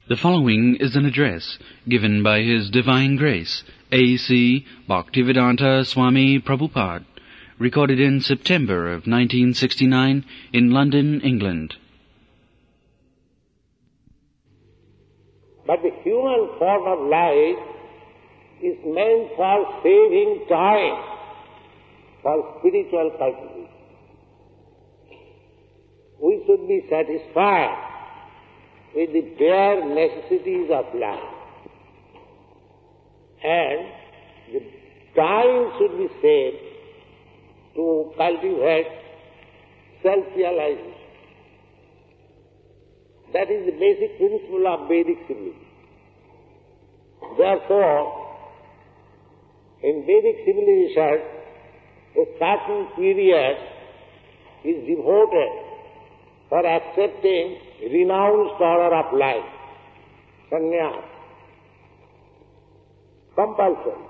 The following is an address given by His Divine Grace, A.C. Bhaktivedanta Swami Prabhupada, recorded in September of 1969 in London, England. But the human form of life is meant for saving time for spiritual cultivation. We should be satisfied with the bare necessities of life. And the time should be saved to cultivate self-realization. That is the basic principle of Vedic civilization. Therefore, in Vedic civilization, a certain period is devoted for accepting renounced order of life, sannyas, compulsory.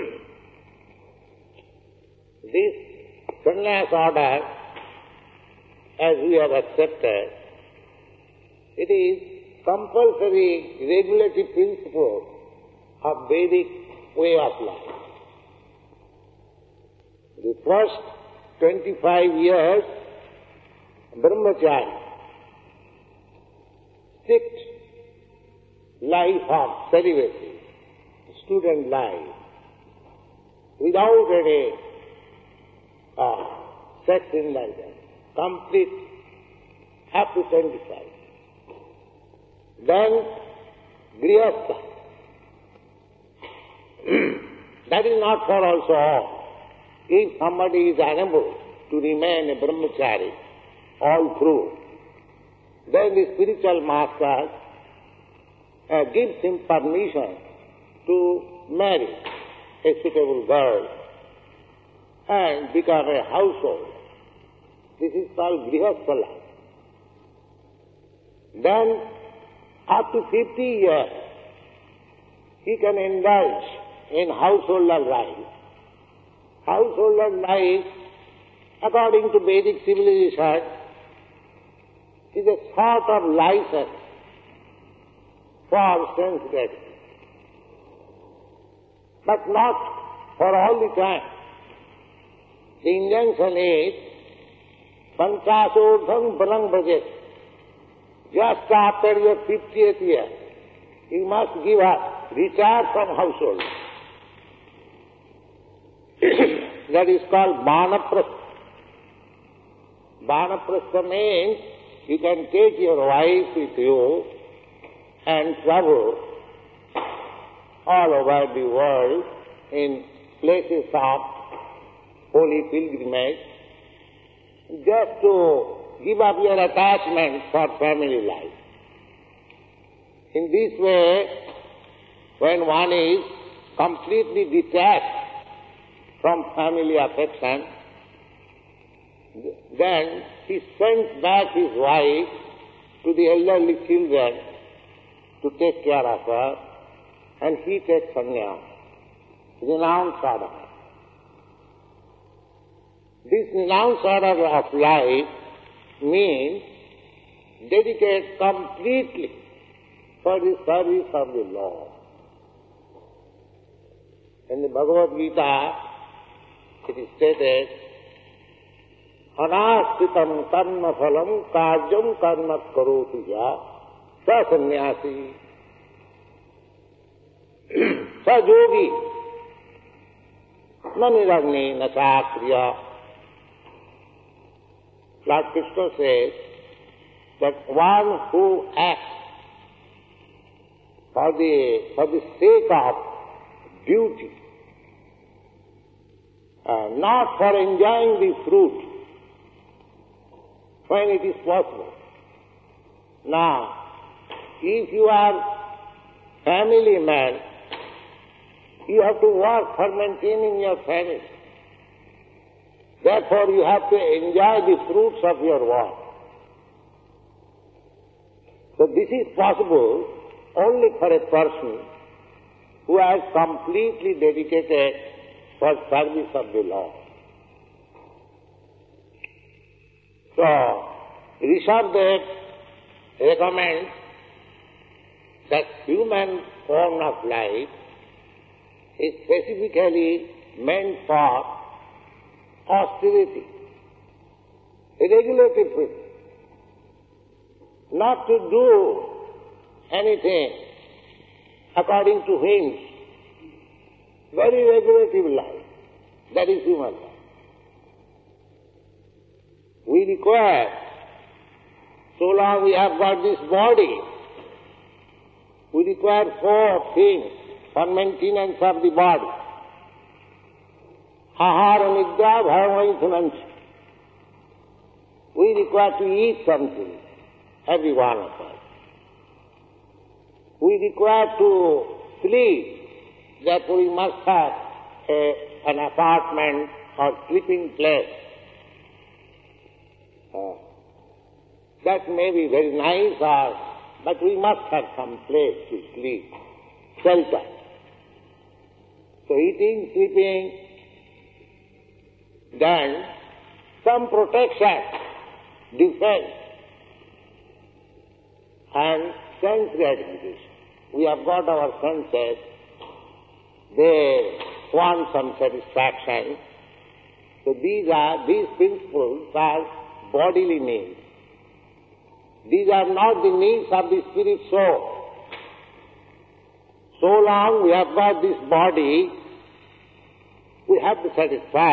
This sannyas order, as we have accepted, it is compulsory regulative principle of Vedic way of life. The first 25 years, brahmacharya, strict life of celibacy, student life, without any sex indulgence, complete up to 25. Then grihastha. That is not for also all. If somebody is unable to remain a brahmachari all through, then the spiritual master gives him permission to marry a suitable girl and become a household. This is called grihastha life. Then, up to 50 years, he can indulge in householder life. Householder life, according to Vedic civilization, is a sort of license for sense gratification. But not for all the time. The injunction is, panchasodham balang bhajet. Just after your 50th year, you must give up, retire from household. That is called vanaprastha. Vanaprastha means you can take your wife with you and travel all over the world in places of holy pilgrimage just to give up your attachment for family life. In this way, when one is completely detached from family affection, then he sends back his wife to the elderly children to take care of her, and he takes sannyas, renounced order. This renounced order of life means dedicate completely for the service of the Lord. In the Bhagavad Gita, it is stated, Anashritam karma phalam kajam karma karoti ya sa sannyasi sa yogi na niragni na sakriya. Lord Krishna says that one who acts for the sake of duty, not for enjoying the fruit when it is possible. Now, if you are family man, you have to work for maintaining your family. Therefore, you have to enjoy the fruits of your work. So this is possible only for a person who has completely dedicated for service of the Lord. So, Rishabhdev recommends that human form of life is specifically meant for austerity, regulative freedom, not to do anything according to whims, very regulative life. That is human life. We require, so long we have got this body, we require 4 things for maintenance of the body. Ahara, nidra, bhayamaitunancha. We require to eat something, every one of us. We require to sleep, therefore we must have an apartment or sleeping place. That may be very nice, but we must have some place to sleep, shelter. So eating, sleeping, then some protection, defense, and sense gratification. We have got our senses, they want some satisfaction. So these principles are bodily needs. These are not the needs of the spirit soul. So long we have got this body, we have to satisfy.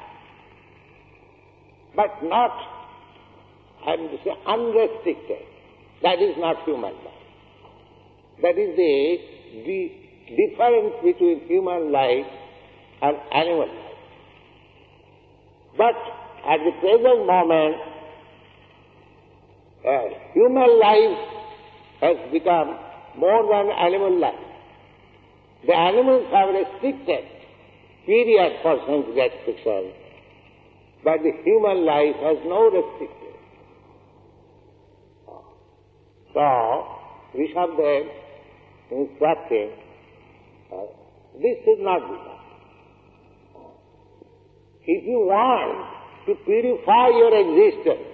But not, I am to say, unrestricted. That is not human life. That is the difference between human life and animal life. But at the present moment, human life has become more than animal life. The animals have restricted period for sense gratification, but the human life has no restriction. So, Rishabdev instructing, this should not be done. If you want to purify your existence,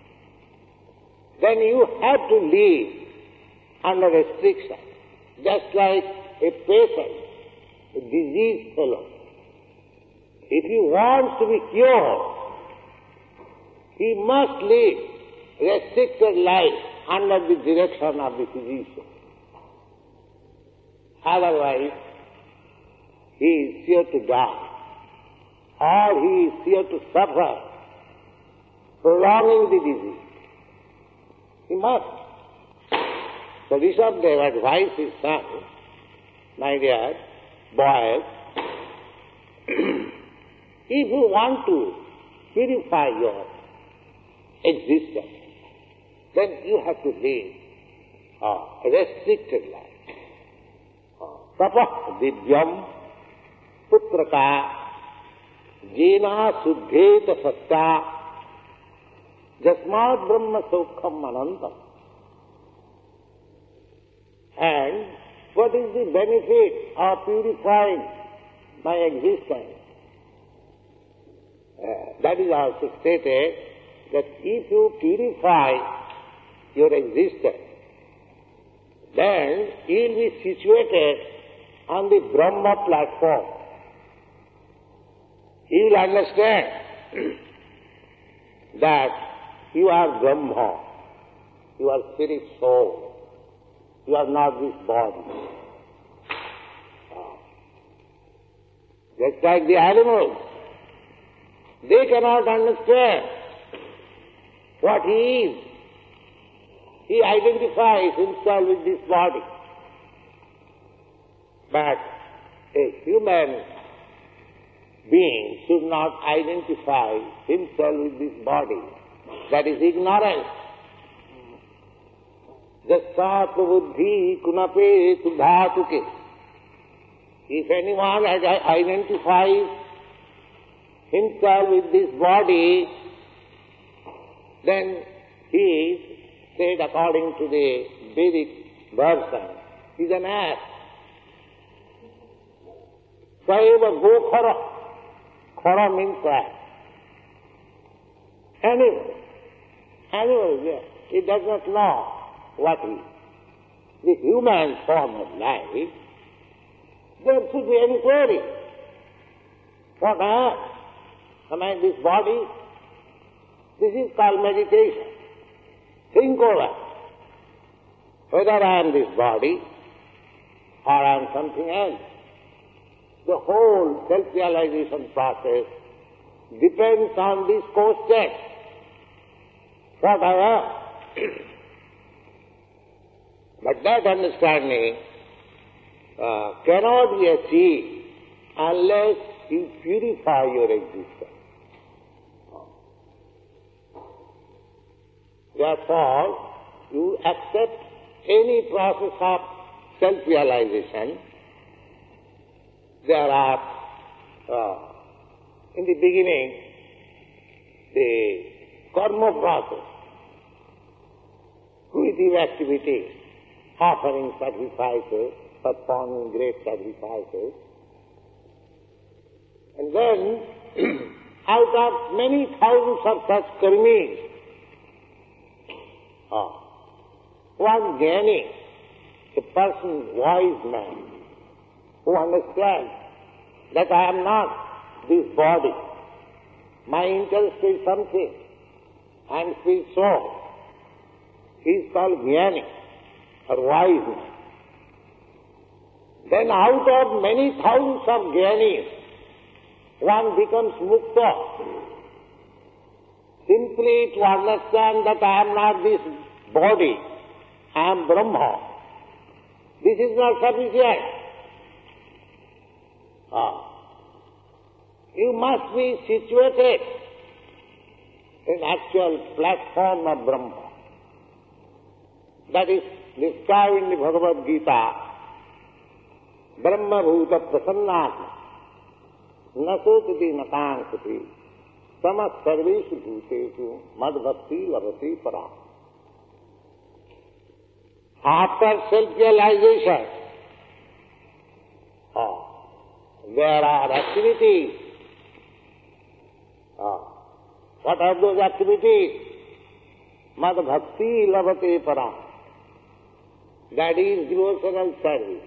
then you have to live under restriction, just like a patient, a diseased fellow. If he wants to be cured, he must live restricted life under the direction of the physician. Otherwise, he is sure to die, or he is sure to suffer, prolonging the disease. He must. So Rishabdev advised his son, my dear boys, if you want to purify your existence, then you have to live a restricted life. Tapah divyam putraka jena suddheta satya jasmad brahma sokham anantam. And what is the benefit of purifying my existence? That is also stated that if you purify your existence, then you will be situated on the Brahma platform. You will understand that you are Brahma, you are spirit soul, you are not this body. Just like the animals, they cannot understand what he is. He identifies himself with this body. But a human being should not identify himself with this body. That is ignorance. Jasat buddhi kunape tudhatuke. If anyone identifies himself with this body, then he is said according to the Vedic version, he is an ass. Saiva gokhara. Khara means ass. Animal, yes. He does not know what he is. the human form of life, there should be inquiry. What am I this body? This is called meditation. Think over whether I am this body or I am something else. The whole self-realization process depends on this question. What I am. But that understanding cannot be achieved unless you purify your existence. Therefore, you accept any process of self-realization. There are, in the beginning, the karma process, fruitive activities, offering sacrifices, performing great sacrifices. And then, out of many thousands of such karmis, one jnani, a person, wise man, who understands that I am not this body, my interest is something, I am still soul. He is called jnani, or wise man. Then out of many thousands of jnanis, one becomes mukta. Simply to understand that I am not this body, I am Brahma. This is not sufficient. You must be situated in actual platform of Brahma. That is described in the Bhagavad Gita, Brahma Bhuta Prasannatma, Nasotati Nakankati, Samas Sarveshu Bhutesu, Mad Bhakti Lavati Para. After self-realization, there are activities. What are those activities? Mad Bhakti Lavati Para. That is devotional service.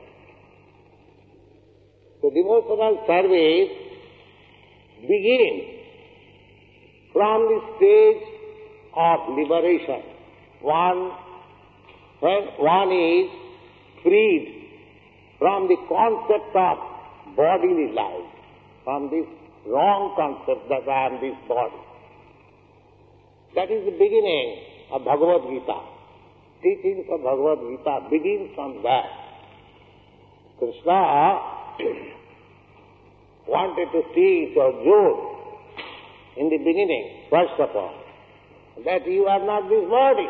The devotional service begins from the stage of liberation. When one is freed from the concept of bodily life, from this wrong concept that I am this body. That is the beginning of Bhagavad Gita. Teachings of Bhagavad Gita begins from that. Krishna wanted to teach Arjuna in the beginning, first of all, that you are not this body.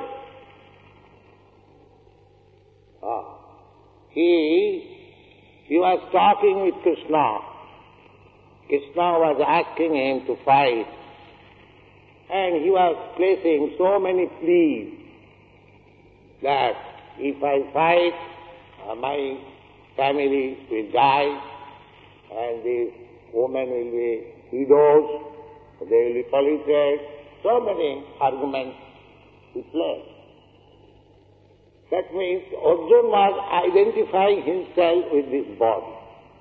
He was talking with Krishna. Krishna was asking him to fight, and he was placing so many pleas that if I fight, my family will die, and the women will be widows, they will be polluted. So many arguments he placed. That means Arjuna was identifying himself with this body.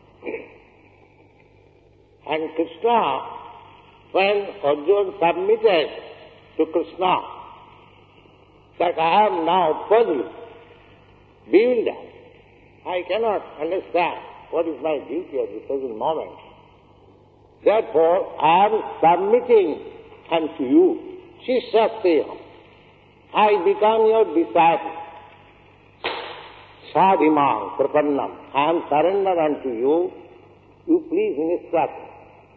And Krishna, when Arjuna submitted to Krishna that I am now puzzled, bewildered, I cannot understand what is my duty at the present moment. Therefore, I am submitting unto you, Shishyasteha. I become your disciple. Sadhimam prapannam. I am surrendered unto you. You please instruct me.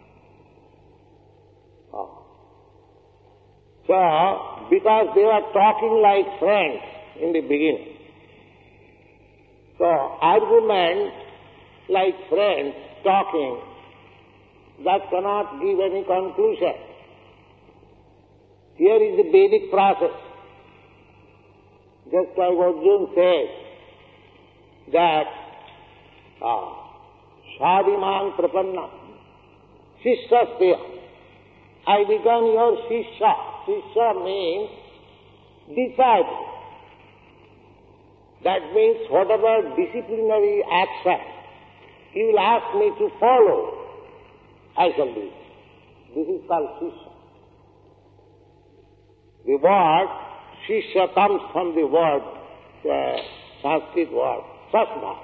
So, because they were talking like friends in the beginning, so argument like friends talking, that cannot give any conclusion. Here is the Vedic process. Just like Arjuna says, that Shadimang Prapanna, Shishyasteha, I become your Shishya. Shishya means disciple. That means whatever disciplinary action you will ask me to follow, I shall do it. This is called Shishya. The word Shishya comes from the word, Sanskrit word, Sasna.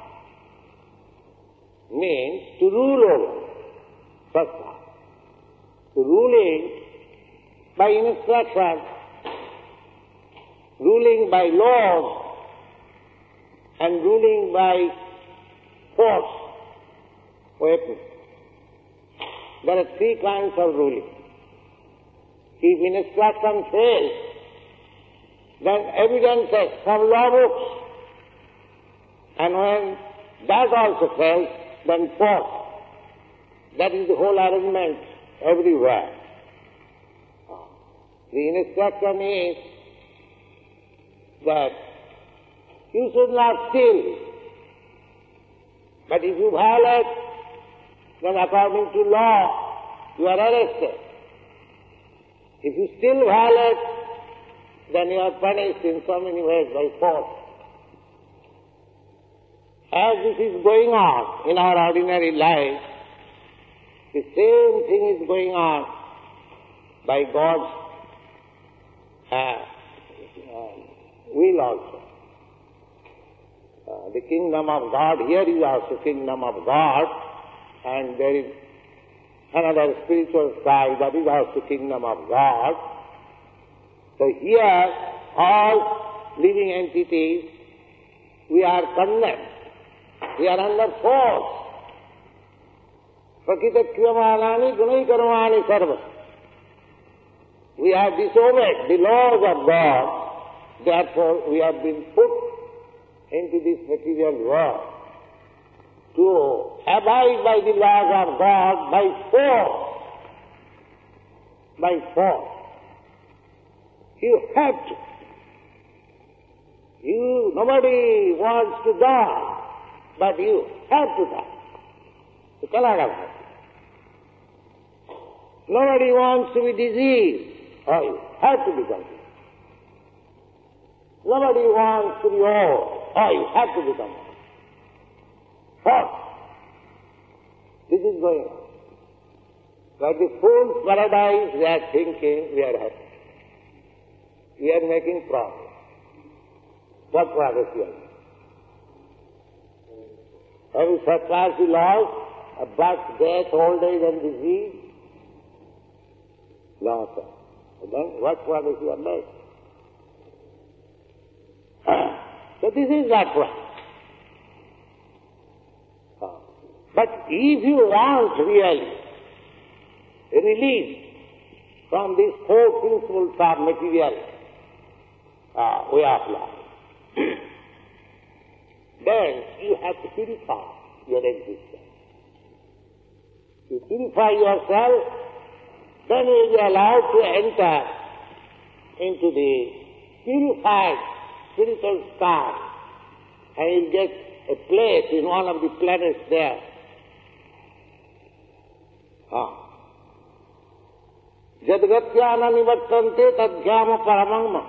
Means to rule over. Sasna. So ruling by instruction, ruling by laws, and ruling by force, weapons. There are three kinds of ruling. If instruction fails, then evidences from law books. And when that also fails, then force. That is the whole arrangement everywhere. The instruction is that you should not steal. But if you violate, then according to law, you are arrested. If you still violate, then you are punished in so many ways by force. As this is going on in our ordinary life, the same thing is going on by God's will also. The kingdom of God, here is also kingdom of God, and there is another spiritual side that is also kingdom of God. So here, all living entities, we are condemned. We are under force. Prakita kriyamanani gunai karmani sarva. We have disobeyed the laws of God, therefore we have been put into this material world to abide by the laws of God by force. By force. You have to. Nobody wants to die, but you have to die. You cannot avoid. Nobody wants to be diseased, or you have to become diseased. Nobody wants to be old, or you have to become old. First, this is going on. Like the fool's paradise, we are thinking we are happy. We are making progress. What progress we are making? Have you surpassed the laws of birth, death, old age and disease? No, sir. Then what progress you are making? So this is not right. But if you want really release from these four principles of material way of life, then you have to purify your existence. You purify yourself, then you will be allowed to enter into the purified spiritual star, and you'll get a place in one of the planets there. Jadgatyana nivattante tadhyama paramangma.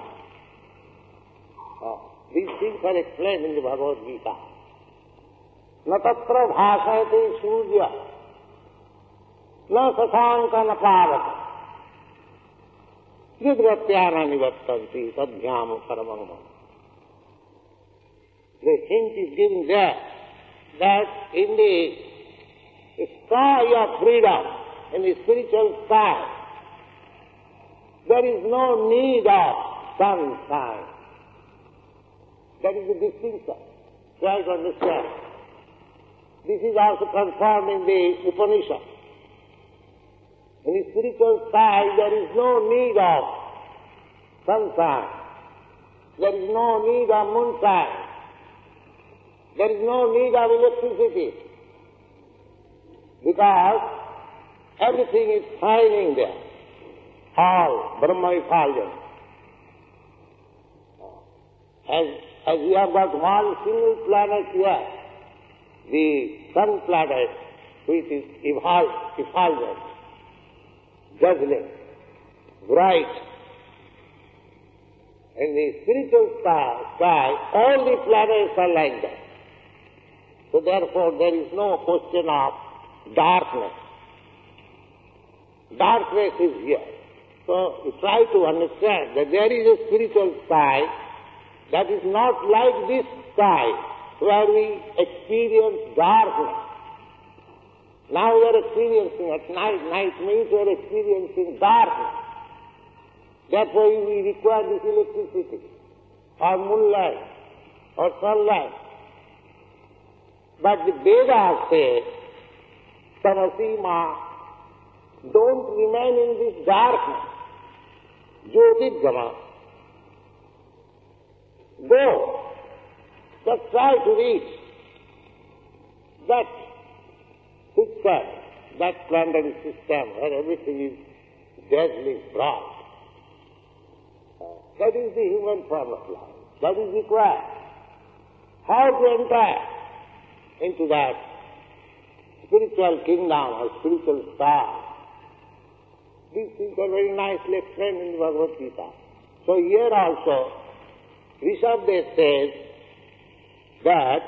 These things are explained in the Bhagavad Gita. Na tatra bhasayate surya, na sasanka na pavata. Jadgatyana nivattante tadhyama paramangma. The hint is given there that in the sky of freedom, in the spiritual sky, there is no need of sunshine. That is the distinction. Try to understand. This is also confirmed in the Upanishad. In the spiritual side, there is no need of sunshine. There is no need of moonshine. There is no need of electricity. Because everything is shining there. All Brahma effulgence. As we have got one single planet here, the sun planet, which is effulgent, dazzling, bright, In the spiritual sky, all the planets are like that. So therefore there is no question of darkness. Darkness is here. So you try to understand that there is a spiritual sky that is not like this sky where we experience darkness. Now we are experiencing at night. Night means we are experiencing darkness. Therefore we require this electricity, or moonlight, or sunlight. But the Vedas say, Tamasima, don't remain in this darkness. Jyotirgama. Go. Just try to reach that system, that planetary system where everything is deadly bright. That is the human form of life. That is required. How to enter into that spiritual kingdom or spiritual star? These things are very nicely explained in the Bhagavad Gita. So here also, Rishabdev says that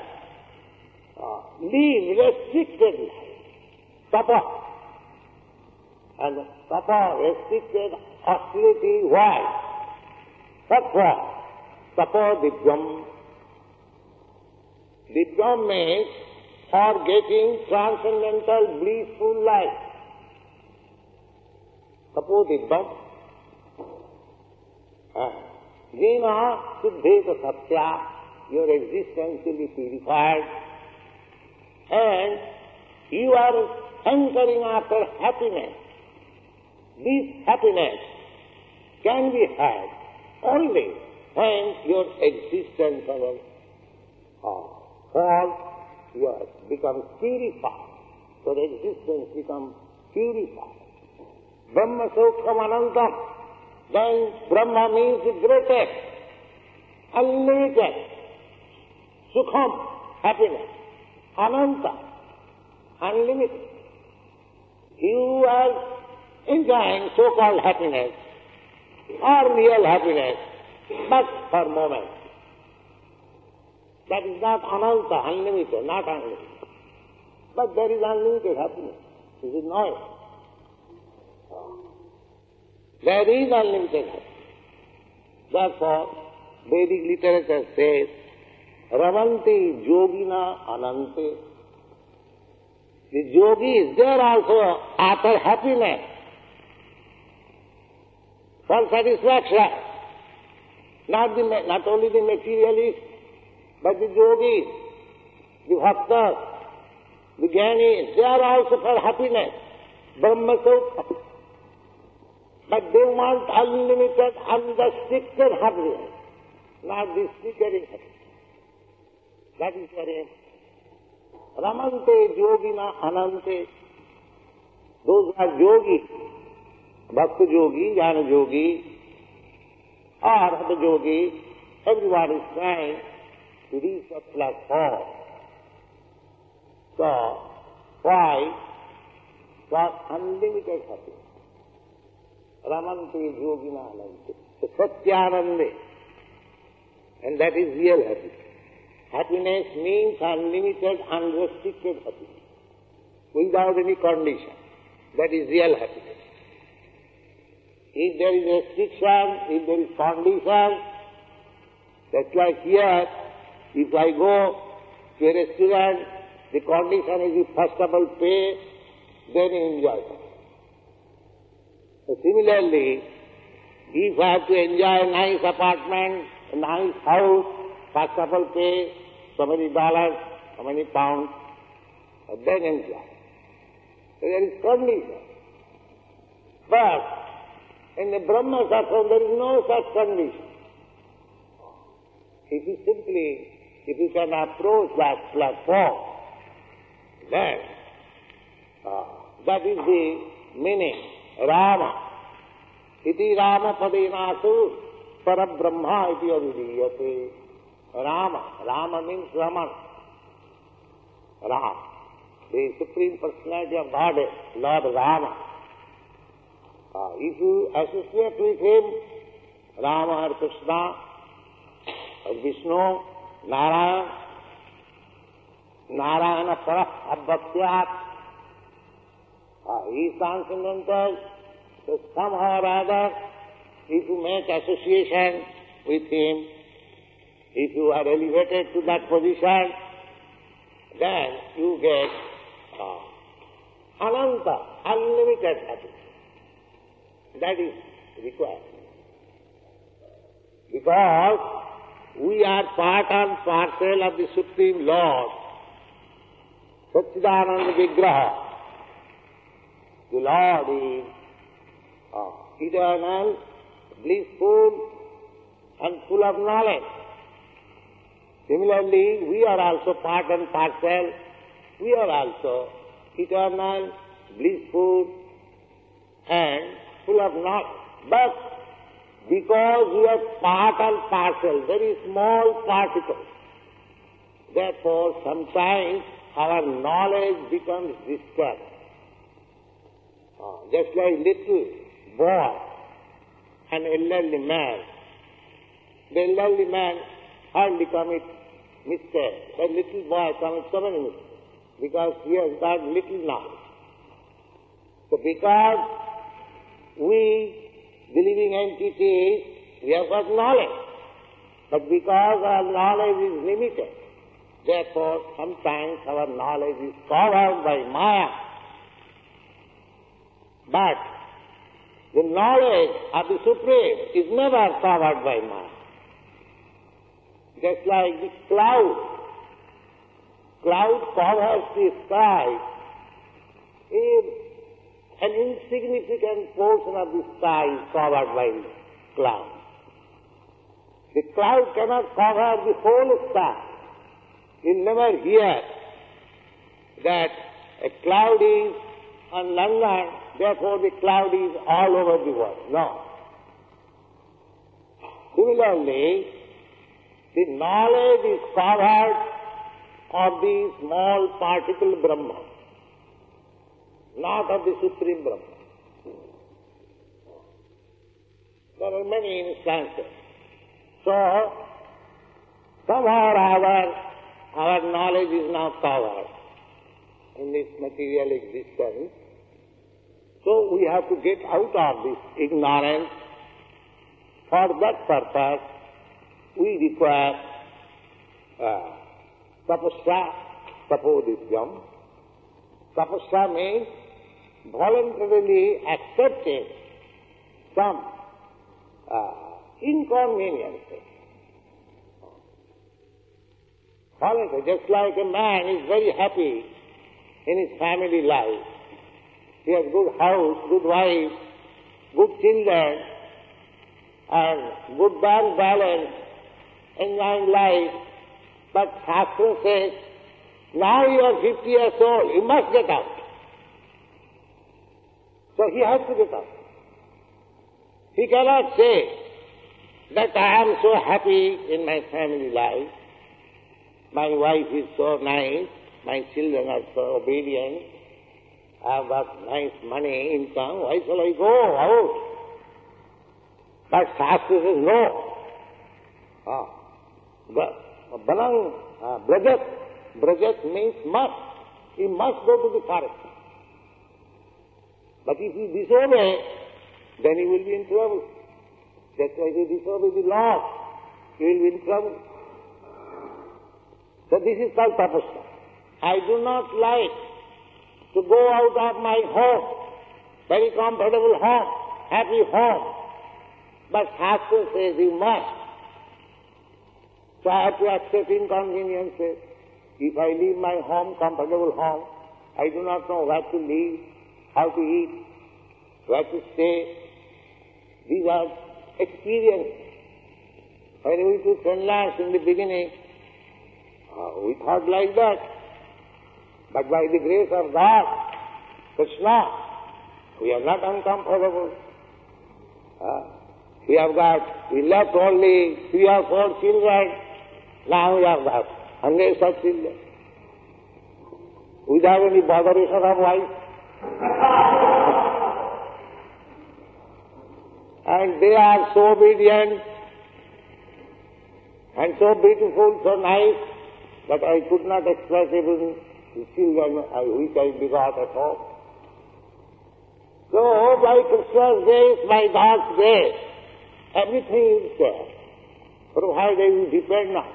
leave restricted life, tapa. And tapa, restricted austerity, why? Tattva, tapa divyam. Divyam means for getting transcendental blissful life. Tapo divyam. Jena siddheta satya, your existence will be purified, and you are hankering after happiness. This happiness can be had only when your existence of false, you have become purified. Your existence becomes purified. Brahma Sukkham Anantam. Then Brahma means the greatest, unlimited, Sukham, happiness. Ananta, unlimited. You are enjoying so-called happiness or real happiness, but for a moment. That is not ananta, unlimited, not unlimited. But there is unlimited happiness. You should know it. There is unlimited happiness. Therefore, Vedic literature says, Ramanti yogina anante. The yogis, they are also after happiness, for satisfaction. Not only the materialists, but the yogis, the bhaktas, the jnanis, they are also for happiness, Brahma Sukha. But they want unlimited, unrestricted happiness, not restricted happiness. That is their aim. Ramante yogina anante. Those are yogis, bhakta yogi, jnana yogi, or hatha yogi, everyone is trying to reach a platform. So, why? For unlimited happiness. Ramante yogina anante. So, satyanande. And that is real happiness. Happiness means unlimited, unrestricted happiness, without any condition. That is real happiness. If there is restriction, if there is condition, that's like here, if I go to a restaurant, the condition is you first of all pay, then you enjoy it. So similarly, if I have to enjoy a nice apartment, a nice house, first of all pay so many dollars, so many pounds, and then enjoy. So there is condition. But in the Brahma Sattva, there is no such condition. If you can approach that platform, then that is the meaning. Rama. Iti Rama padenasu parabrahma iti avidiyate. Rama. Rama means Raman. Ram. The Supreme Personality of Godhead, Lord Rama. If you associate with him, Rama or Krishna or Vishnu, Narayan, Narayana Parah Abhaktiyat. He is transcendental, so somehow or other, if you make association with him, if you are elevated to that position, then you get ananta, unlimited happiness. That is required. Because we are part and parcel of the Supreme Lord, Satchidananda Vigraha. The Lord is eternal, blissful, and full of knowledge. Similarly, we are also part and parcel. We are also eternal, blissful, and full of knowledge. But because we are part and parcel, very small particles, therefore sometimes our knowledge becomes disturbed. Just like little boy and elderly man. The elderly man hardly commits mistakes. The little boy commits so many mistakes because he has got little knowledge. So because we, the living entities, we have got knowledge. But because our knowledge is limited, therefore sometimes our knowledge is covered by Maya. But the knowledge of the Supreme is never covered by Maya. Just like the cloud. Cloud covers the sky. An insignificant portion of the sky is covered by the cloud. The cloud cannot cover the whole sky. You'll never hear that a cloud is on London, therefore the cloud is all over the world. No. Similarly, the knowledge is covered of the small particle Brahma, not of the Supreme Brahma. There are many instances. So, somehow or other, our knowledge is now covered in this material existence. So we have to get out of this ignorance. For that purpose, we require tapasya, tapodivyam. Tapasya means voluntarily accepting some inconveniences. Voluntary, just like a man is very happy in his family life. He has good house, good wife, good children, and good bank balance, enjoying life. But Shastra says, now you are 50 years old, you must get out. So he has to get out. He cannot say that I am so happy in my family life, my wife is so nice, my children are so obedient, I have got nice money, income, why shall I go out? But Shastra says no. Brajat means must. He must go to the forest. But if he disobey, then he will be in trouble. That's why he disobey the law. He will be in trouble. So this is called tapasya. I do not like to go out of my home, very comfortable home, happy home. But Shastra says you must. So I have to accept inconveniences. If I leave my home, comfortable home, I do not know where to live, how to eat, where to stay. These are experiences. When we took sannyas in the beginning, we thought like that. But by the grace of God, Krishna, we are not uncomfortable. We left only 3 or 4 children, now we have got hundreds of children. Without any botheration of wife. And they are so obedient and so beautiful, so nice, that I could not express even the children which I begot at home. So by Krishna's grace, by God's grace, everything is there, provided you depend on.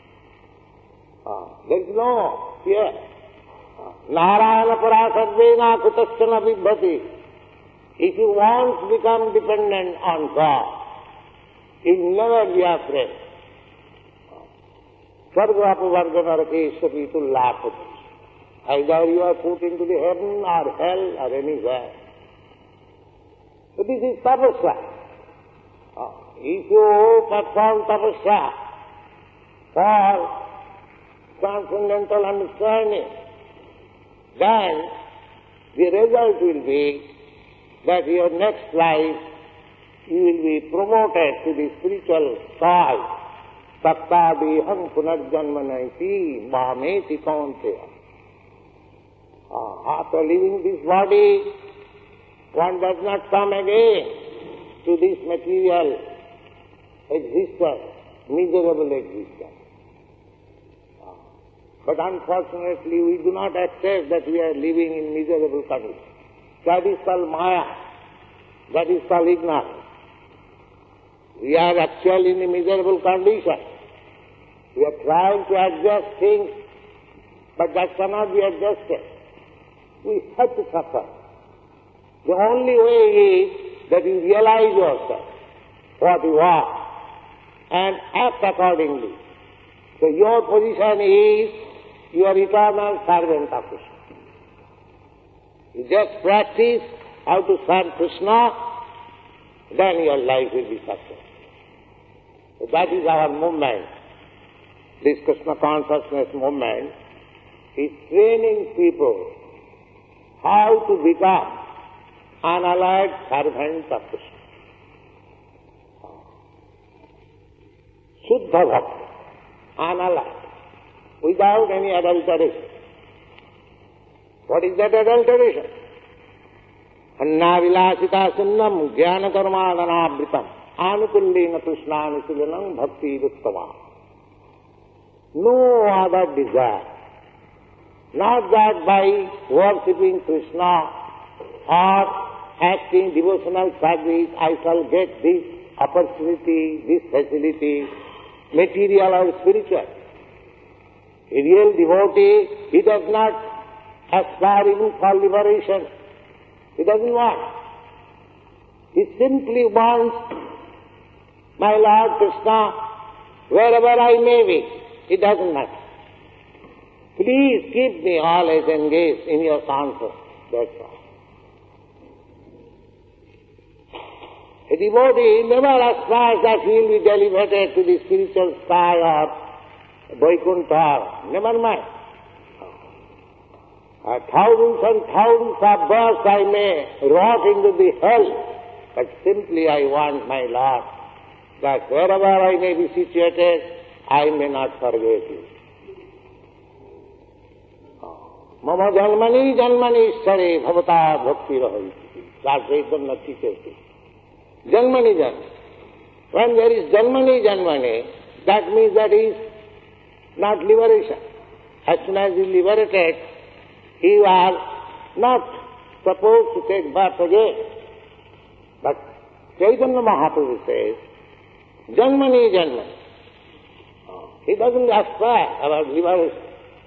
There is no fear. Narayana parasarvena kutaschana bibbhati. If you once become dependent on God, you will never be afraid. Sarva apavarga narakeshwari tullapati. Either you are put into the heaven or hell or anywhere. So this is tapasya. If you perform tapasya for transcendental understanding, then the result will be that your next life you will be promoted to the spiritual side. Sattadeham punarjanmanaiti mameti kaunteya. After leaving this body, one does not come again to this material existence, miserable existence. But unfortunately, we do not accept that we are living in miserable condition. That is called Maya. That is called ignorance. We are actually in a miserable condition. We are trying to adjust things, but that cannot be adjusted. We have to suffer. The only way is that you realize yourself, what you are, and act accordingly. So your position is you are eternal servant of Krishna. You just practice how to serve Krishna, then your life will be successful. So that is our movement. This Krishna consciousness movement is training people how to become unallied servants of Krishna. Shuddha bhakti, unallied, without any adulteration. What is that adulteration? Anna vilasita sunnam jnana karmadhanavritam anukullena krishnanushilanam bhakti uttama. No other desire. Not that by worshipping Krishna or acting devotional service I shall get this opportunity, this facility, material or spiritual. A real devotee, he does not aspire even for liberation. He doesn't want. He simply wants, my Lord Krishna, wherever I may be, it doesn't matter. Please keep me always engaged in your counsel. That's all. A devotee never aspires that he will be elevated to the spiritual sky or Vaikuntha. Never mind. Thousands and thousands of births I may rot into the hell, but simply I want, my Lord, that wherever I may be situated, I may not forget you. Mama janmani janmani sare bhavata bhakti rahi. That's Vedam Nachiketi. Janmani janmani. When there is janmani janmani, that means that is not liberation. As soon as you liberated, you are not supposed to take birth again. But Chaitanya Mahaprabhu says, janmani janmani. He doesn't aspire about liberation.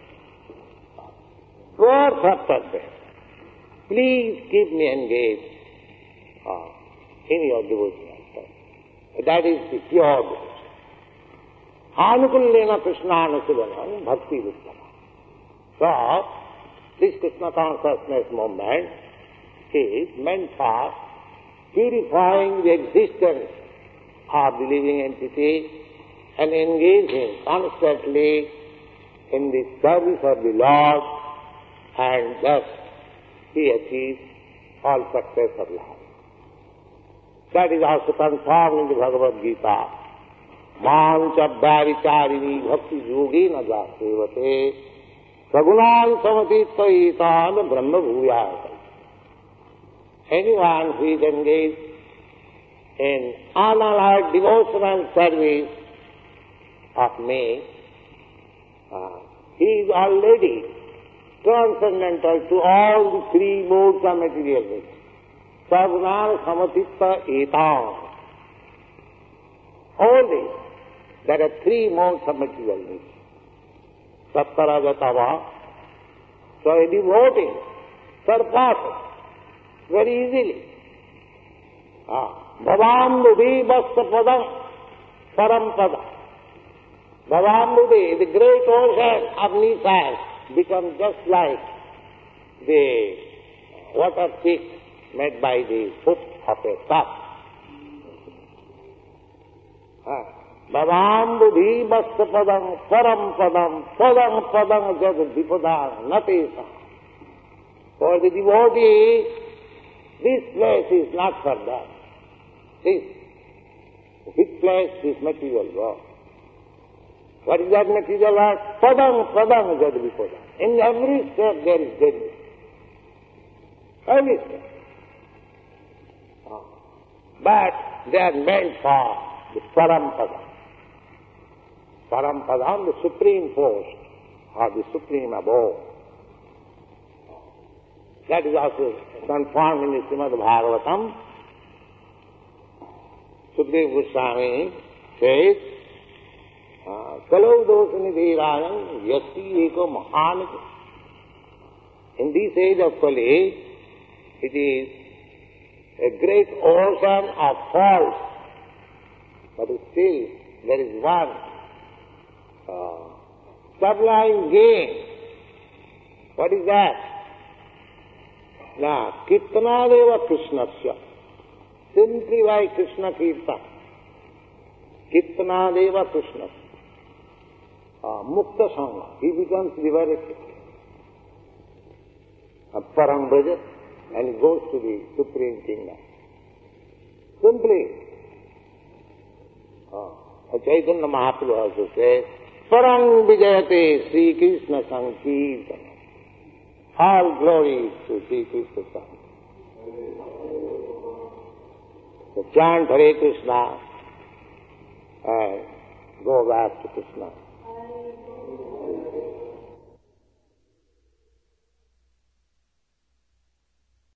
Poor Sattva, please keep me engaged in your devotional service. That is the pure devotion. Anukullena krishnanushilanam bhakti uttama. So, this Krishna consciousness movement is meant for purifying the existence of the living entity and engaging constantly in the service of the Lord, and thus he achieves all success of life. That is also confirmed in the Bhagavad Gita. Mancha bharicharini bhakti yogena jasevate sagunan samatitvayitan brahma bhuyaya. Anyone who is engaged in unalloyed devotional service of me, he is already transcendental to all the three modes of material nature. Sarvana samatitta etam. All these, there are three modes of material nature. Sattarajatava. So a devotee surpasses very easily. Bhavambuddhi bhasta padam param padam. Bhavambuddhi, the great ocean of Nissan, becomes just like the water peak made by the foot of a cup. Bhavambuddhi bhasta padam param padam padam padam jad vipadam natesa. For the devotee, this place is not for that. This place is material world. What is that material world? Padam padam jad vipadam. In every step there is goodness. Every step. But they are meant for the parampadam. Parampadam, the supreme post, or the supreme abode. That is also confirmed in the Srimad Bhagavatam. Sukadeva Goswami says, Kalau dosa nidhirayan yasti eko mahaniti. In this age of Kali, it is a great ocean of faults, but still there is one sublime gain. What is that? Now, Kirtanadeva Krishnasya. Simply by Krishna Kirtan. Kirtanadeva Krishnasya. Mukta Sangha. He becomes liberated. Param Brajat, and he goes to the Supreme Kingdom. Simply. Chaitanya Mahaprabhu also says, Parang Vijayate Sri Krishna Sankirtana. All glory to Sri Krishna Sankirtana. So chant Hare Krishna and go back to Krishna.